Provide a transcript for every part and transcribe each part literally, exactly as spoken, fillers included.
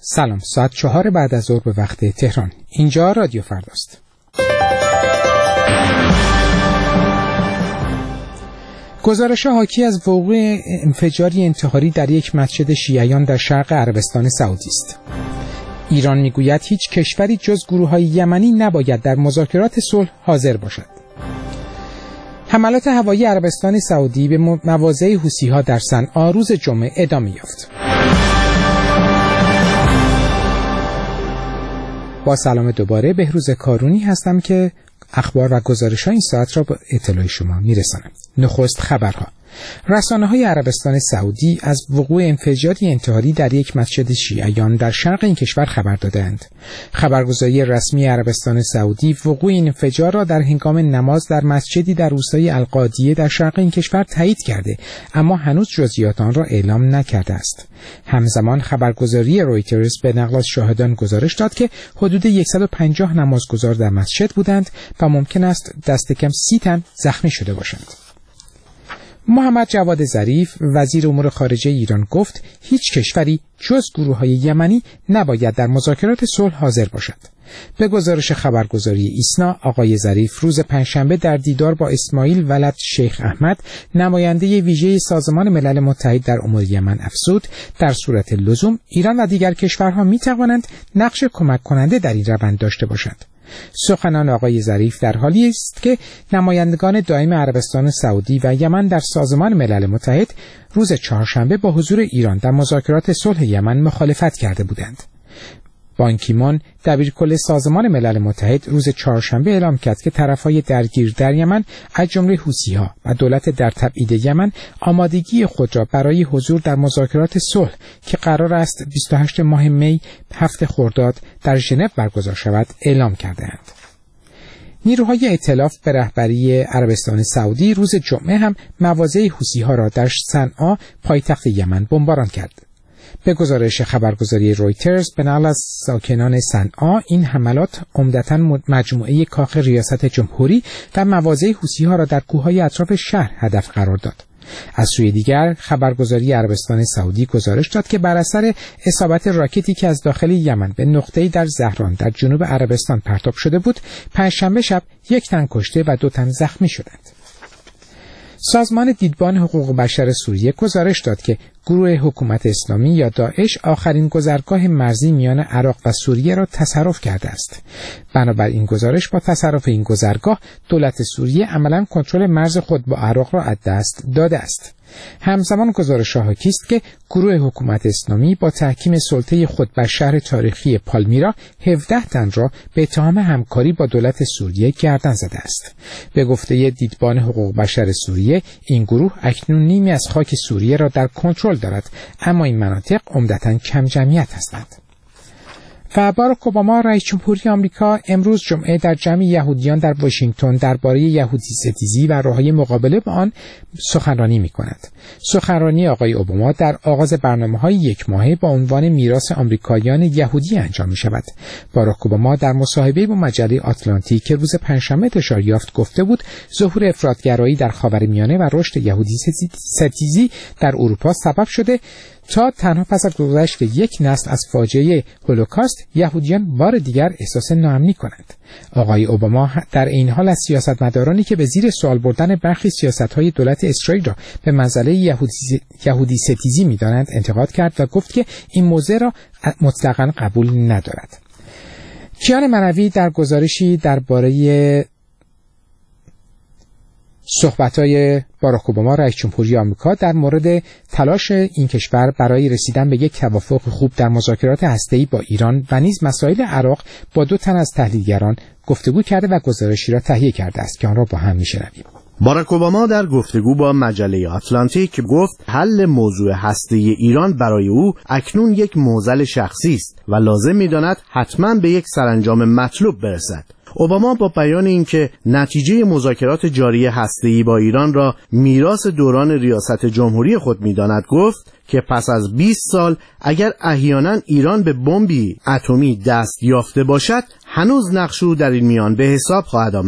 سلام، ساعت چهار بعد از ظهر به وقت تهران. اینجا رادیو فرداست. گزارش حاکی از وقوع انفجاری انتحاری در یک مسجد شیعیان در شرق عربستان سعودی است. ایران میگوید هیچ کشوری جز گروه‌های یمنی نباید در مذاکرات صلح حاضر باشد. حملات هوایی عربستان سعودی به مواضع حوثی‌ها در صنعا روز جمعه ادامه یافت. با سلام دوباره، بهروز کارونی هستم که اخبار و گزارش‌ها این ساعت را به اطلاع شما میرسانم. نخست خبرها. رسانه‌های عربستان سعودی از وقوع انفجاری انتحاری در یک مسجد شیعیان در شرق این کشور خبر دادند. خبرگزاری رسمی عربستان سعودی وقوع این انفجار را در هنگام نماز در مسجدی در روستای القادیه در شرق این کشور تایید کرده، اما هنوز جزئیات آن را اعلام نکرده است. همزمان خبرگزاری رویترز به نقل از شاهدان گزارش داد که حدود صد و پنجاه نمازگزار در مسجد بودند و ممکن است دست کم سی تن زخمی شده باشند. محمد جواد ظریف وزیر امور خارجه ایران گفت هیچ کشوری جز گروه‌های یمنی نباید در مذاکرات صلح حاضر باشد. به گزارش خبرگزاری ایسنا، آقای ظریف روز پنجشنبه در دیدار با اسماعیل ولد شیخ احمد، نماینده ویژه سازمان ملل متحد در امور یمن، افزود در صورت لزوم ایران و دیگر کشورها می توانند نقش کمک کننده در این روند داشته باشند. سخنان آقای ظریف در حالی است که نمایندگان دائم عربستان سعودی و یمن در سازمان ملل متحد روز چهارشنبه با حضور ایران در مذاکرات صلح یمن مخالفت کرده بودند. بان کی مون دبیرکل سازمان ملل متحد روز چهارشنبه اعلام کرد که طرفهای درگیر در یمن از جمله حوثی‌ها و دولت در تبعید یمن آمادگی خود را برای حضور در مذاکرات صلح که قرار است بیست و هشتم ماه می هفته خرداد در ژنو برگزار شود اعلام کرده‌اند. نیروهای ائتلاف به رهبری عربستان سعودی روز جمعه هم مواضع حوثی‌ها را در صنعا پایتخت یمن بمباران کرد. به گزارش خبرگزاری رویترز به نقل از ساکنان صنعا، این حملات عمدتاً مجموعه کاخ ریاست جمهوری و مواضع حوثی‌ها را در کوههای اطراف شهر هدف قرار داد. از سوی دیگر خبرگزاری عربستان سعودی گزارش داد که بر اثر اصابت راکتی که از داخل یمن به نقطه‌ای در زهران در جنوب عربستان پرتاب شده بود، پنجشنبه شب یک تن کشته و دو تن زخمی شدند. سازمان دیدبان حقوق بشر سوریه گزارش داد که گروه حکومت اسلامی یا داعش آخرین گذرگاه مرزی میان عراق و سوریه را تصرف کرده است. بنابراین این گزارش با تصرف این گذرگاه دولت سوریه عملاً کنترل مرز خود با عراق را از دست داده است. همزمان گزارش حاکی است که گروه حکومت اسلامی با تحکیم سلطه خود بر شهر تاریخی پالمیرا هفده تن را به اتهام همکاری با دولت سوریه گردن زده است. به گفته دیدبان حقوق بشر سوریه، این گروه اکنون نیمی از خاک سوریه را در کنترل دارد، اما این مناطق عمدتاً کم جمعیت هستند. و باراک اوباما رئیس جمهوری آمریکا امروز جمعه در جمع یهودیان در واشنگتن درباره یهودی ستیزی و راه‌های مقابله با آن سخنرانی می‌کند. سخنرانی آقای اوباما در آغاز برنامه‌های یک ماهه با عنوان میراث آمریکاییان یهودی انجام می‌شود. باراک اوباما در مصاحبه‌ای با مجله آتلانتیک که روز پنجشنبه انتشار یافت گفته بود ظهور افراط‌گرایی در خاورمیانه و رشد یهودی ستیزی در اروپا سبب شده تا تنها پس از گذشت یک نسل از فاجعه هولوکاست یهودیان بار دیگر احساس ناامنی کنند. آقای اوباما در این حال از سیاستمدارانی که به زیر سوال بردن برخی سیاست‌های دولت اسرائیل را به منزله یهودی, یهودی ستیزی می‌دانند انتقاد کرد و گفت که این موضوع را مطلقاً قبول ندارد. کیان منوی در گزارشی درباره صحبت‌های باراک اوباما رئیس جمهوری آمریکا در مورد تلاش این کشور برای رسیدن به یک توافق خوب در مذاکرات هسته‌ای با ایران و نیز مسائل عراق با دو تن از تحلیلگران گفتگو کرده و گزارشی را تهیه کرده است که آن را با هم می‌شنویم. باراک اوباما در گفتگو با مجله آتلانتیک گفت حل موضوع هسته‌ای ایران برای او اکنون یک معضل شخصی است و لازم می‌داند حتماً به یک سرانجام مطلوب برسد. اوباما با بیان اینکه نتیجه مذاکرات جاری هسته‌ای با ایران را میراث دوران ریاست جمهوری خود می‌داند گفت که پس از بیست سال اگر احیانا ایران به بمبی اتمی دست یافته باشد هنوز نقش او در این میان به حساب خواهد آمد.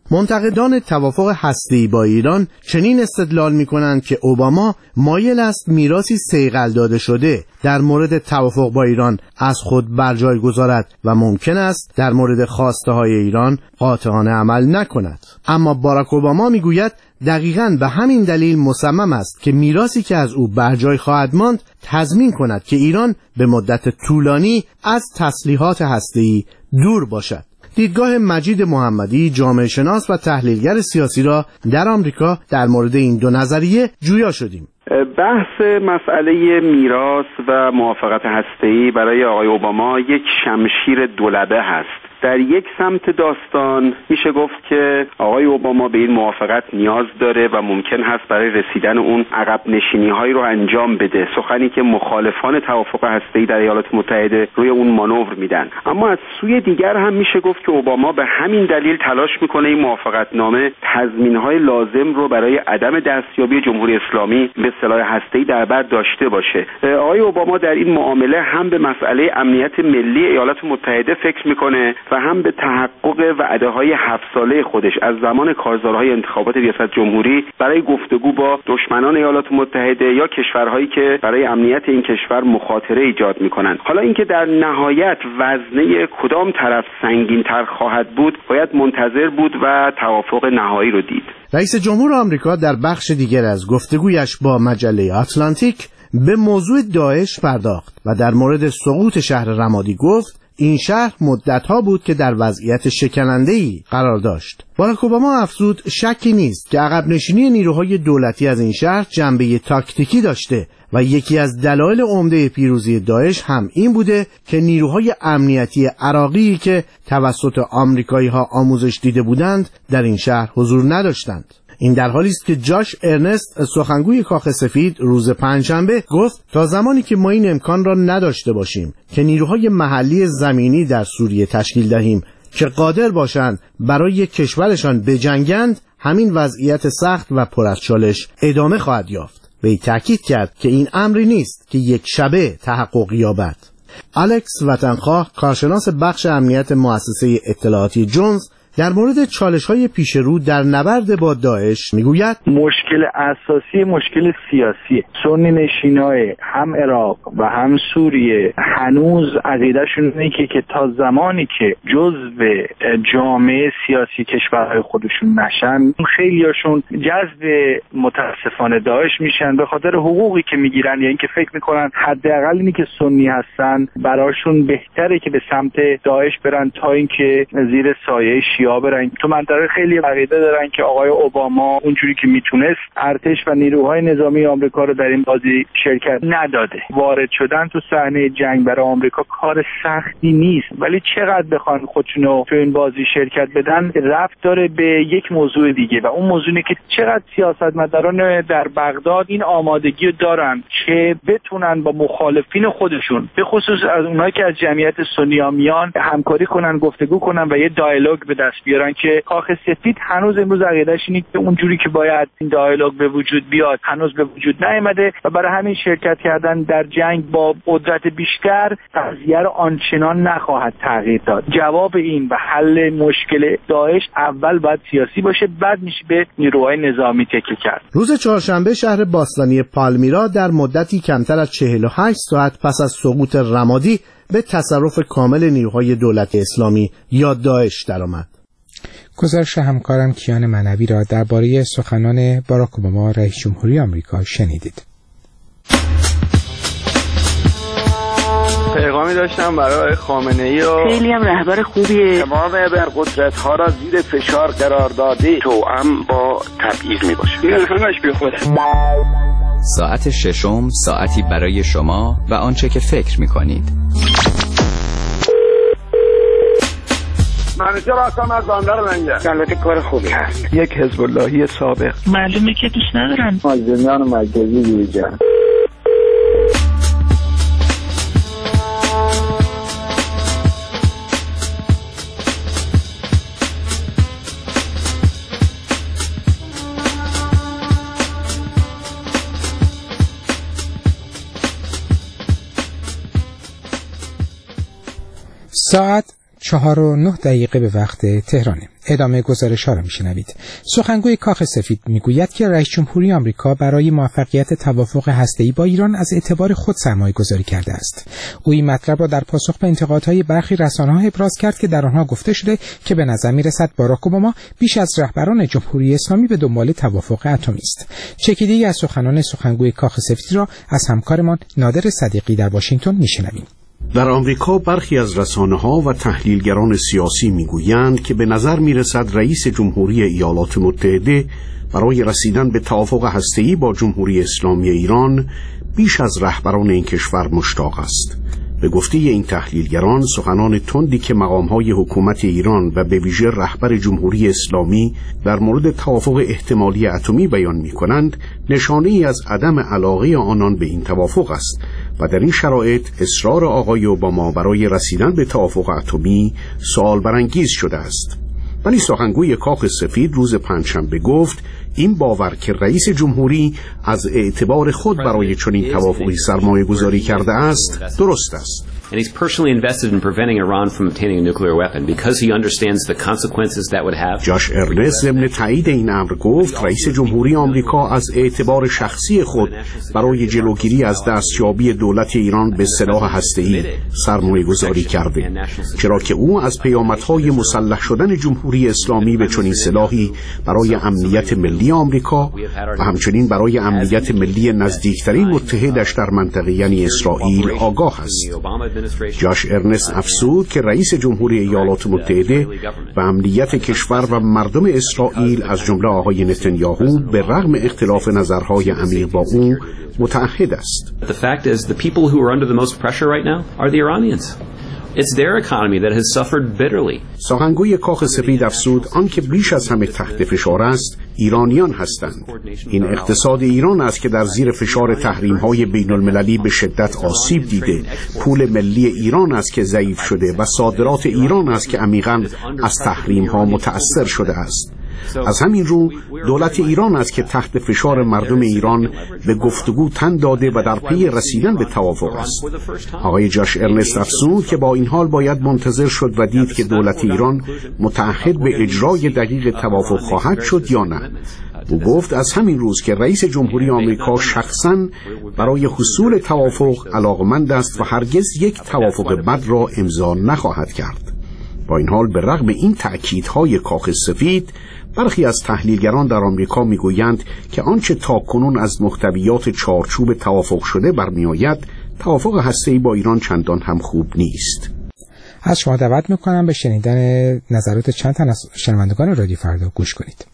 منتقدان توافق هسته‌ای با ایران چنین استدلال می‌کنند که اوباما مایل است میراثی صیقل داده شده در مورد توافق با ایران از خود بر جای گذارد و ممکن است در مورد خواسته‌های ایران قاطعانه عمل نکند. اما باراک اوباما میگوید دقیقاً به همین دلیل مصمم است که میراثی که از او بر جای خواهد ماند تضمین کند که ایران به مدت طولانی از تسلیحات هسته‌ای دور باشد. دیدگاه مجید محمدی، جامعه شناس و تحلیلگر سیاسی را در آمریکا در مورد این دو نظریه جویا شدیم. بحث مسئله میراث و موافقت هسته‌ای برای آقای اوباما یک شمشیر دولبه هست. در یک سمت داستان میشه گفت که آقای اوباما به این موافقت نیاز داره و ممکن هست برای رسیدن اون عقب نشینی‌هایی رو انجام بده، سخنی که مخالفان توافق هسته‌ای در ایالات متحده روی اون مانور میدن. اما از سوی دیگر هم میشه گفت که اوباما به همین دلیل تلاش میکنه این موافقتنامه تضمین‌های لازم رو برای عدم دستیابی جمهوری اسلامی به سلاح هسته‌ای در بر داشته باشه. آقای اوباما در این معامله هم به مسئله امنیت ملی ایالات متحده فکر میکنه و هم به تحقق وعده‌های هفت ساله خودش از زمان کارزارهای انتخابات ریاست جمهوری برای گفتگو با دشمنان ایالات متحده یا کشورهایی که برای امنیت این کشور مخاطره ایجاد می‌کنند. حالا اینکه در نهایت وزنه کدام طرف سنگین‌تر خواهد بود باید منتظر بود و توافق نهایی رو دید. رئیس جمهور آمریکا در بخش دیگر از گفتگویش با مجله آتلانتیک به موضوع داعش پرداخت و در مورد سقوط شهر رمادی گفت این شهر مدت‌ها بود که در وضعیت شکننده‌ای قرار داشت. باراک اوباما افزود شکی نیست که عقب نشینی نیروهای دولتی از این شهر جنبه تاکتیکی داشته و یکی از دلایل عمده پیروزی داعش هم این بوده که نیروهای امنیتی عراقی که توسط آمریکایی‌ها آموزش دیده بودند در این شهر حضور نداشتند. این در حالی است که جاش ارنست، سخنگوی کاخ سفید، روز پنجشنبه گفت تا زمانی که ما این امکان را نداشته باشیم که نیروهای محلی زمینی در سوریه تشکیل دهیم که قادر باشند برای کشورشان بجنگند، همین وضعیت سخت و پر از چالش ادامه خواهد یافت. وی تاکید کرد که این امری نیست که یک شبه تحقق یابد. الکس وطنخواه، کارشناس بخش امنیت مؤسسه اطلاعاتی جونز، در مورد چالش‌های پیش رو در نبرد با داعش میگوید مشکل اساسی مشکل سیاسی سنی نشینای هم عراق و هم سوریه هنوز عقیدهشون اینه که, که تا زمانی که جزء جامعه سیاسی کشورهای خودشون نشن خیلیاشون جذب متاسفانه داعش میشن به خاطر حقوقی که میگیرن یا اینکه فکر میکنن حداقل اینی که سنی هستن براشون بهتره که به سمت داعش برن تا اینکه زیر سایه شیعه برن. تو منطقه خیلی عقیده دارن که آقای اوباما اونجوری که میتونست ارتش و نیروهای نظامی آمریکا رو در این بازی شرکت نداده. وارد شدن تو صحنه جنگ برای آمریکا کار سختی نیست، ولی چقدر بخوان خودشونو تو این بازی شرکت بدن رفت داره به یک موضوع دیگه و اون موضوع اینه که چقدر سیاستمداران در بغداد این آمادگی دارن که بتونن با مخالفین خودشون به خصوص از اونایی که از جمعیت سنی میان همکاری کنن، گفتگو کنن و یه دیالوگ به دست بیارن که کاخ سفید هنوز امروز عقیده‌اش اینه که اونجوری که باید این دیالوگ به وجود بیاد هنوز به وجود نیامده و برای همین شرکت کردن در جنگ با قدرت بیشتر قضیه رو آنچنان نخواهد تغییر داد. جواب این و حل مشکل داعش اول باید سیاسی باشه، بعد میشه به نیروهای نظامی تکیه کرد. روز چهارشنبه شهر باستانی پالمیرا در مدتی کمتر از چهل و هشت ساعت پس از سقوط رمادی به تصرف کامل نیروهای دولت اسلامی یا داعش درآمد. گزارش همکارم کیان منوی را درباره سخنان باراک اوباما رئیس جمهوری آمریکا شنیدید. پیغامی داشتم برای خامنه‌ای و خیلی هم رهبر خوبیه. تمام ابرقدرت‌ها را زیر فشار قرار داده توأم با تبعیض میباشه. این همش بی خوده. ساعت ششم، ساعتی برای شما و آنچه که فکر میکنید. منوچه راستم از باندر لنگه. البته کار خوبی هست. یک حزب اللهی سابق. معلومه که دوست ندارن. مازدمیان مرکزی دیویجان. ساعت چهار و نه دقیقه به وقت تهرانه. ادامه گزارش ها را میشنوید. سخنگوی کاخ سفید میگوید که رئیس جمهوری آمریکا برای موفقیت توافق هسته‌ای با ایران از اعتبار خود سرمایه گذاری کرده است. او این مطلب را در پاسخ به انتقادهای برخی رسانه‌ها ابراز کرد که در آنها گفته شده که به نظر می‌رسد باراک اوباما بیش از رهبران جمهوری اسلامی به دنبال توافق اتمی است. چکیده‌ای از سخنان سخنگوی کاخ سفید را از همکارمان نادر صدیقی در واشنگتن میشنویم. در آمریکا برخی از رسانه‌ها و تحلیلگران سیاسی میگویند که به نظر میرسد رئیس جمهوری ایالات متحده برای رسیدن به توافق هسته‌ای با جمهوری اسلامی ایران بیش از رهبران این کشور مشتاق است. به گفته این تحلیلگران، سخنان تندی که مقام‌های حکومت ایران و به ویژه رهبر جمهوری اسلامی در مورد توافق احتمالی اتمی بیان می‌کنند، نشانه‌ای از عدم علاقه آنان به این توافق است و در این شرایط اصرار آقای اوباما برای رسیدن به توافق اتمی سوال برانگیز شده است. ولی سخنگوی کاخ سفید روز پنجشنبه گفت این باور که رئیس جمهوری از اعتبار خود برای چنین توافقی سرمایه گذاری کرده است درست است. And he's personally invested in preventing Iran from obtaining a nuclear weapon because he understands the consequences that would have. جاش ارنست ضمن تایید این امر گفت رئیس جمهوری آمریکا از اعتبار شخصی خود برای جلوگیری از دستیابی دولت ایران به سلاح هسته‌ای سرمایه گذاری کرده، چرا که او از پیامدهای مسلح شدن جمهوری اسلامی به چنین سلاحی برای امنیت ملی آمریکا و همچنین برای امنیت ملی نزدیکترین متحدش در منطقه یعنی اسرائیل آگاه است. جاش ارنست افزود که رئیس جمهوری ایالات متحده و امنیت کشور و مردم اسرائیل از جمله آقای نتانیاهو به رغم اختلاف نظرهای عمیق با او متعهد است. The fact is the people who are under the most pressure right now are the Iranians. It's their economy that has suffered bitterly. سخنگوی کاخ سفید افزود آنکه بیش از همه تحت فشار است ایرانیان هستند. این اقتصاد ایران است که در زیر فشار تحریم‌های بین‌المللی به شدت آسیب دیده. پول ملی ایران است که ضعیف شده و صادرات ایران است که عمیقاً از تحریم‌ها متأثر شده است. از همین رو دولت ایران است که تحت فشار مردم ایران به گفتگو تن داده و در پی رسیدن به توافق است. آقای جاش ارنست افزود که با این حال باید منتظر شد و دید که دولت ایران متعهد به اجرای دقیق توافق خواهد شد یا نه. او گفت از همین روز که رئیس جمهوری آمریکا شخصاً برای حصول توافق علاقمند است و هرگز یک توافق بد را امضا نخواهد کرد. با این حال به رغم این تأکیدهای کاخ سفید، برخی از تحلیلگران در آمریکا میگویند که آنچه تاکنون از محتویات چارچوب توافق شده برمیآید، توافق هسته‌ای با ایران چندان هم خوب نیست. از شما دعوت میکنم به شنیدن نظرات چند تن از شنوندگان رادیو فردا گوش کنید.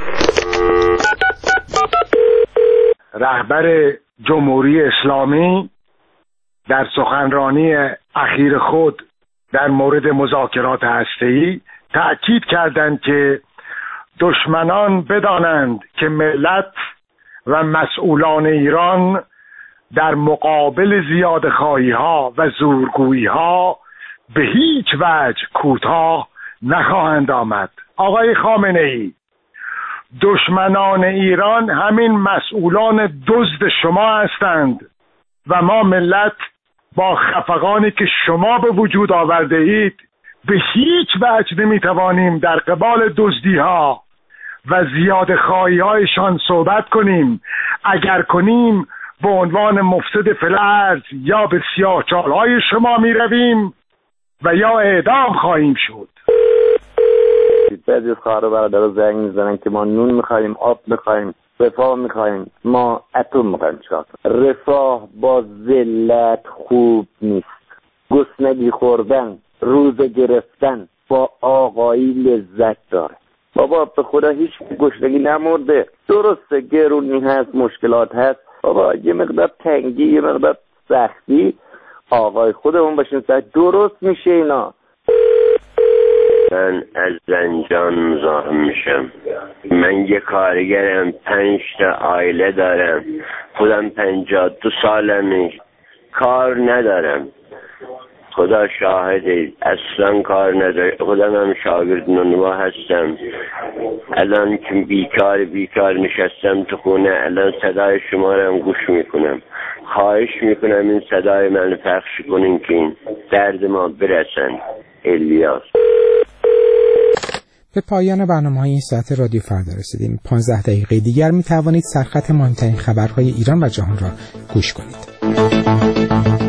رهبر جمهوری اسلامی در سخنرانی اخیر خود در مورد مذاکرات هسته‌ای تأکید کردند که دشمنان بدانند که ملت و مسئولان ایران در مقابل زیادخواهی‌ها و زورگویی‌ها به هیچ وجه کوتاه نخواهند آمد. آقای خامنه‌ای، دشمنان ایران همین مسئولان دزد شما هستند و ما ملت با خفقانی که شما به وجود آورده اید به هیچ وجه نمیتوانیم در قبال دزدی‌ها و زیادخواهی‌هایشان صحبت کنیم. اگر کنیم به عنوان مفسد فلج یا به سیاه‌چال‌های شما میرویم و یا اعدام خواهیم شد. بعضی از خواهر و برادرها زنگ میزنن که ما نون میخوایم، آب میخوایم، رفاه میخوایم، ما اتم میخوایم. چیکار کنیم؟ رفاه با ذلت خوب نیست. گسنگی خوردن، روزه گرفتن با آقایی لذت داره. بابا به خدا هیچ گشنگی نمرده. درسته گرونی هست، مشکلات هست. بابا یه مقدار تنگی، یه مقدار سختی آقای خودمون باشیم، درست میشه اینا. من از زنجان مزاحم میشم. من یه کارگرم، پنج تا عائله دارم، خودم پنجاه دو سالمه، کار ندارم. خدا شاهده اصلا کار ندارم. خودم هم شاگرد نونوا هستم. الان که بیکار بیکار نشستم تو خونه، الان صدای شما رو هم گوش میکنم. خواهش میکنم این صدای من پخش کنین که این درد ما برسن. الیاس. به پایان برنامه‌های این ساعت رادیو فردا رسیدیم. پانزده دقیقه دیگر می توانید سرخط مهمترین خبرهای ایران و جهان را گوش کنید.